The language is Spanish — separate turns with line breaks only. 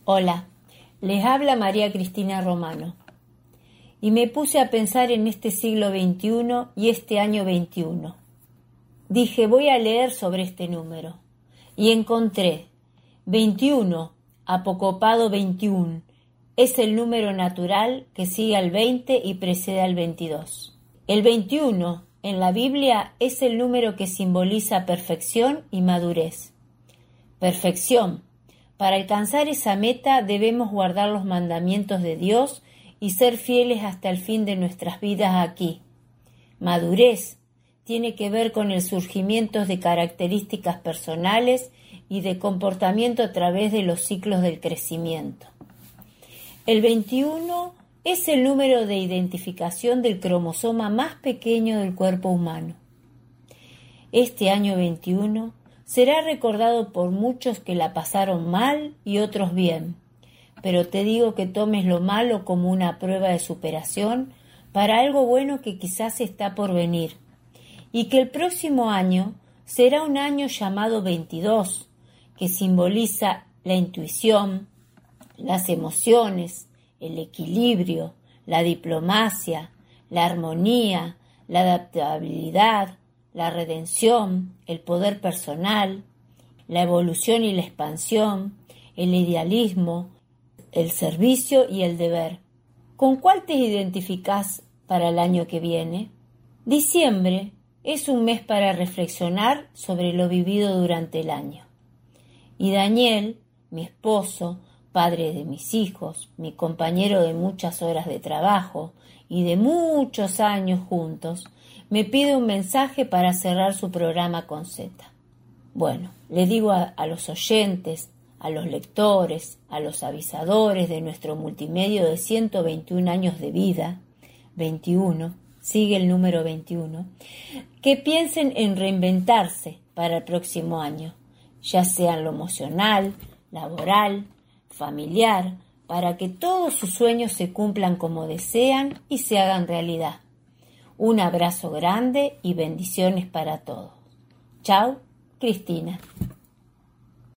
Hola, les habla María Cristina Romano. Y me puse a pensar en este siglo XXI y este año 21. Dije, voy a leer sobre este número. Y encontré 21, apocopado 21. Es el número natural que sigue al 20 y precede al 22. El 21 en la Biblia es el número que simboliza perfección y madurez. Perfección. Para alcanzar esa meta debemos guardar los mandamientos de Dios y ser fieles hasta el fin de nuestras vidas aquí. Madurez tiene que ver con el surgimiento de características personales y de comportamiento a través de los ciclos del crecimiento. El 21 es el número de identificación del cromosoma más pequeño del cuerpo humano. Este año 21 será recordado por muchos que la pasaron mal y otros bien, pero te digo que tomes lo malo como una prueba de superación para algo bueno que quizás está por venir, y que el próximo año será un año llamado 22, que simboliza la intuición, las emociones, el equilibrio, la diplomacia, la armonía, la adaptabilidad, la redención, el poder personal, la evolución y la expansión, el idealismo, el servicio y el deber. ¿Con cuál te identificás para el año que viene? Diciembre es un mes para reflexionar sobre lo vivido durante el año. Y Daniel, mi esposo, padre de mis hijos, mi compañero de muchas horas de trabajo y de muchos años juntos, me pide un mensaje para cerrar su programa con Z. Bueno, le digo a los oyentes, a los lectores, a los avisadores de nuestro multimedio de 121 años de vida, 21, sigue el número 21, que piensen en reinventarse para el próximo año, ya sea en lo emocional, laboral, familiar, para que todos sus sueños se cumplan como desean y se hagan realidad. Un abrazo grande y bendiciones para todos. Chao, Cristina.